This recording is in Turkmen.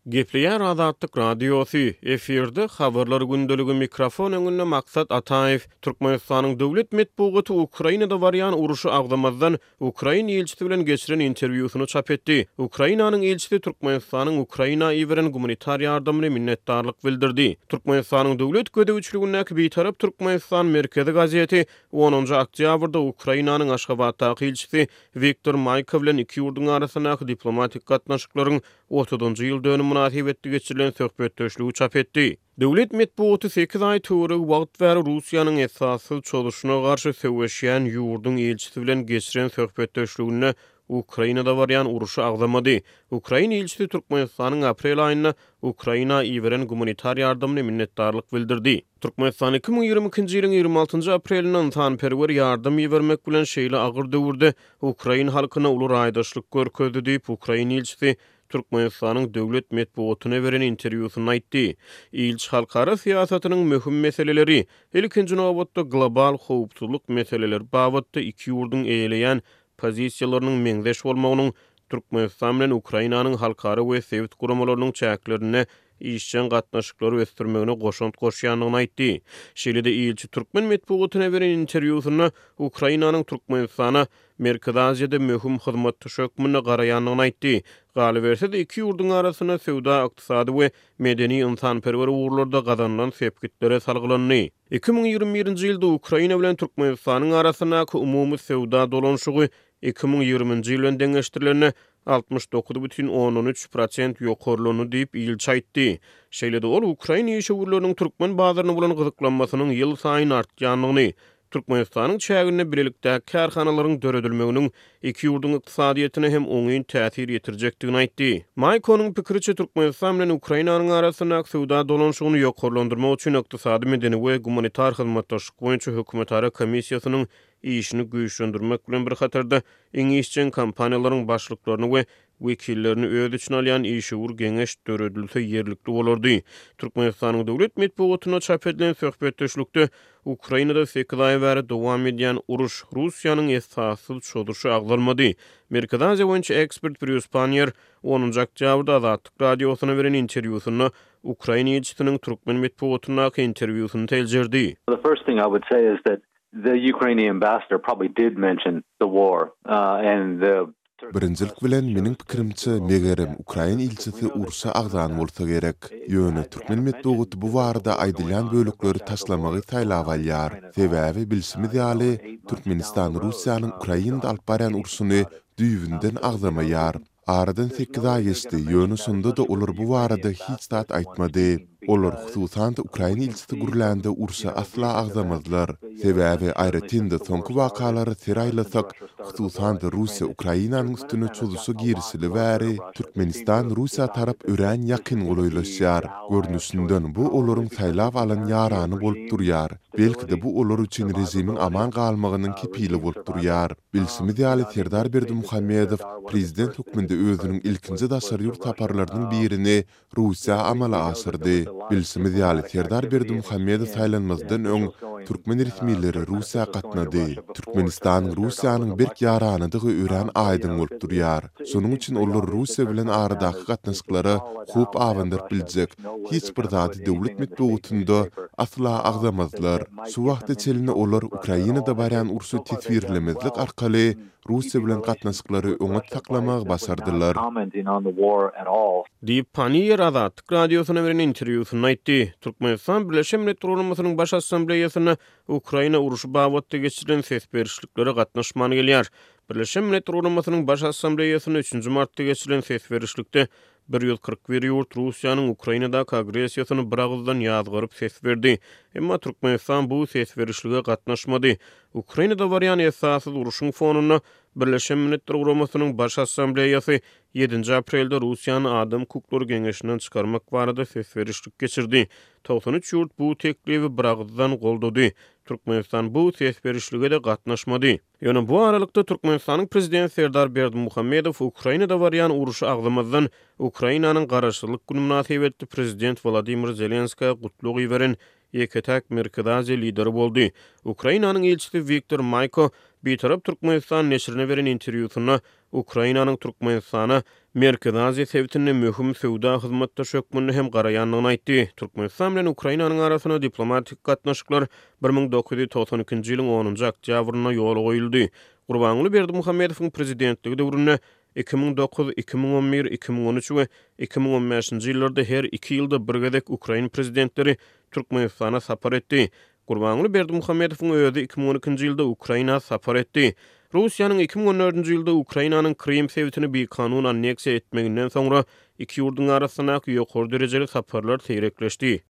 Gepleýär Azatlyk Radiosu efirde habarlar gündöligi mikrofon öňünde maksat Ataev Türkmenistanyň döwlet medeniýeti Ukrainada barýan uruşy agdamazdan Ukraina elçisi bilen geçiren interwýusyny çap etdi. Ukrainanyň elçisi Türkmenistanyň Ukraina iweren humanitar ýardamyna minnetdarlyk bildirdi. Türkmenistanyň döwlet gödäwçiligindäki beýtarap Türkmenistan merkezi gazeti 10-njy oktýabrda Ukrainanyň Aşgabatdaky elçisi Viktor Mayko bilen iki ýurduň arasyndaky diplomatik gatnaşyklaryň 30-njy ýyl dönümine münasibetli geçirilen söhbetdeşligi çap etdi. Döwlet medeniýeti 8 ay töwreg wagt bäri Russiýanyň esasy çoluşyna garşy söwüşýän ýurdun elçisi bilen geçiren söhbetdeşligine Ukrainada barýan uruşy agdamady. Ukraina elçisi Türkmenistanyň aprel aýyna Ukraina iweren humanitar ýardamyna minnetdarlyk bildirdi. Türkmenistan 2022-nji ýylyň 26-njy aprelinden tanperwer ýardam ýermek bilen şeýle agyr döwürde Ukraina halkyna uly raýdaşlyk görkezdi diýip Ukraina elçisi Türkmenistanyň döwlet medeniýetine beren interwýusyny aýtdy. Ilç halkara siýasatynyň möhüm meseleleri, ilkinji nowatda global howpsuzlyk meseleleri babatda iki ýurdun eýleýän pozisiýalarynyň meňzeş bolmagynyň Türkmenistan bilen Ukrainanyň halkara we sewit guramalarynyň çäklerine işçen gatnaşyklary ösdürmegine goşunt goşýanlygyny aýtdy. Şeýle-de ilçi Türkmen medeniýetine beren interwýusyny Ukrainanyň Türkmenistana Merkezi Aziýada möhüm hyzmat töşekmine garaýanlygyny aýtdy. Galy berse-de iki ýurdun arasyna sowda, ykdysady we medeni ynsanperwer uğurlarda gazanlan sepkitlere salgylandy. 2021-nji ýylda Ukraina bilen Türkmenistanyň arasyndaky umumy sowda dolanşygy 2020-nji ýyl deňeşdirilenine 69,13% ýokarlygyny diýip ilçi aýtdy. Şeýle-de ol Ukraina ýeşewürleriniň türkmen bazaryny bolan gyzyklanmasynyň ýyl saýyn artýanlygyny, Türkmenistanyň çägine bilelikdäki karhanalaryň döredilmeginiň iki ýurdun ykdysadyetine hem oňyn täsir ýetirjekdigini aýtdy. Mayko'nyň pikiriçe Türkmenistan bilen Ukrainanyň arasyndaky sowda dolanşygyny ýokarlandyrmak üçin ykdysady, medeni we humanitar hyzmatdaşlyk boýunça hökümetara komissiýasynyň işini güýçlendirmek bilen bir hatarda iňişçen kampaniýalaryň başlyklaryny we wekillerini öz üçin alýan işewur geňeş döredilse ýerlikli bolardy. Türkmenistanyň döwlet medeniýetine çap edilen söhbetdeşlikde Ukrainada 8 ay bäri dowam edýän uruş Russiýanyň esasy çoluşy agdarmady. Merkezi Aziýa boýunça ekspert Bruce Pannier 10-njy oktýabrda Azatlyk radiosyna beren interwýusyny Ukraina elçisiniň Türkmen medeniýetine interwýusyny teljerdi. The first thing I would say is that the Ukrainian ambassador probably did mention the war and the Birinjilik bilen meniň pikirimçe megerem Ukraina ilçisi ursa agdan bolsa gerek. Ýöne Türkmen medeniýeti bu barada aýdylýan bölükleri taşlamagy taýlap alýar. Sebäbi bilsimiz ýaly Türkmenistan Russiýanyň Ukrainada alyp barýan urusyny düýbünden agdamaýar. Aradan 8 ay geçdi. Ýöne sonda da olar bu barada hiç zat aýtmady. Olar hususan Ukraina ilçisi gurulanda ursa asla agdamazlar. Sebäbi aýratynda soňky wakalary seraýlasak, hususan Russiýa Ukrainanyň üstüne çoluşy girisili bäri Türkmenistan Russiýa tarap ören ýakyn golaýlaşýar. Görnüşinden bu olaryň saýlap alan ýarany bolup durýar. Belki de bu olar üçin rejimiň aman galmagynyň kepili bolup durýar. Bilsimiz ýaly Serdar Berdimuhammedow prezident höküminde özüniň ilkinji daşary ýurt taparlarynyň birini Russiýa amala asyrdy. Bilsimiz ýaly Serdar Berdimuhammedow saýlanmazdan öň Türkmen resmileri Russiýa gatnady. Türkmenistan Russiýanyň berk ýaranydygy ören aýdyň bolup durýar. Şonuň üçin olar Russiýa bilen aradaky gatnaşyklary hup awandyryp biljek. Hiç bir zady döwlet medeniýetinde asla agdamazlar. Şu wagtda çeline olar Ukrainada barýan urusy tesbirlemezlik arkaly Russiýa bilen gatnaşyklary öňe saklamak başardylar. Diýip Pannier Azatlyk radiosyna beren interwýusyny aýtdy. Türkmenistan Birleşen Milletler Uramasynyň baş assambleýasyna Ukraina uruşy babatda geçirilen sesberişliklere gatnaşmany gelýär. Birleşen Milletler Uramasynyň baş assambleýasyna 3-nji martda geçirilen sesberişlikde 141 ýurt Russiýanyň Ukrainadaky agresiýasyny bir agzdan ýazgyryp ses berdi. Emma Türkmenistan bu sesberişlige gatnaşmady. Ukrainada barýan esasy uruşyň fonuna Birleşen Milletler Uramasynyň baş assambleýasy 7 aprelde Russiýany Adam Hukuklary Geňeşinden çykarmak barada sesberişlik geçirdi. 93 ýurt bu teklibi bir agzdan goldady. Türkmenistan bu sesberişlige de gatnaşmady. Ýöne bu aralykda Türkmenistanyň prezidenti Serdar Berdimuhammedow Ukrainada barýan uruşy agdamazdan Ukrainanyň garaşdyrlyk güni münasibetli prezident Vladimir Zelenskiýa gutluk ýiberen ýeketäk Merkezi Aziýa lideri boldy. Ukrainanyň elçisi Viktor Mayko beýtarap Türkmenistan neşrine beren interwýusyna Ukrainanyň Türkmenistana Merkez Aziýa sebitinde möhüm söwda hyzmatdaş hökmüni hem garaýanlygyny aýtdy. Türkmenistan bilen Ukrainanyň arasyna diplomatik gatnaşyklar 1992-nji ýylyň 10-njy oktýabryna ýol goýuldy. Gurbanguly Berdimuhammedowyň prezidentligi döwründe 2009, 2011, 2013 we 2015-nji ýyllarda her 2 ýylda birgedek Ukraina prezidentleri Türkmenistana sapar etdi. Gurbanguly Berdimuhammedowyň özü 2012-nji ýylda Ukraina sapar etdi. Russiýanyň 2014-nji ýylda Ukrainanyň Krim sebitini bir kanun anneksiýa etmeginden soňra iki ýurdun arasyna ýokary derejeli saparlar seýrekleşdi.